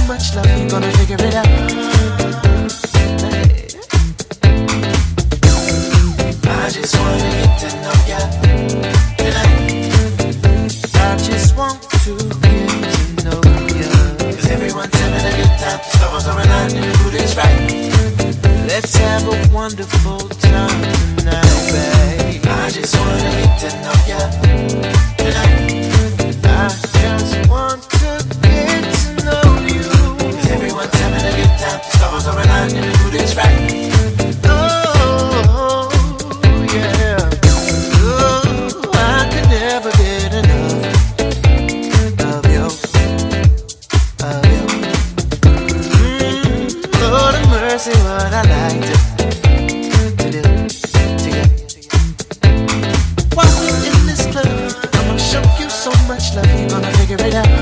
much love, you're gonna figure it out. Hey. I just wanna get to know ya tonight. I just want to get to know ya. 'Cause everyone's having a good time, stars are aligning, the mood is right. Let's have a wonderful time tonight, babe. I just wanna get to know ya tonight. I just want to get to know you. 'Cause everyone's having a good time, stars are aligning, the mood is right. Oh, yeah. Oh, I could never get enough of you, of you. Lord have mercy, what I like to do to you. While we're in this club, I'm gonna show you so much love, you're gonna figure it out.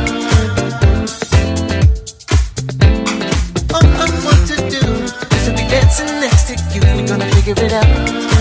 All I want to do is to be dancing next to you, we're gonna figure it out.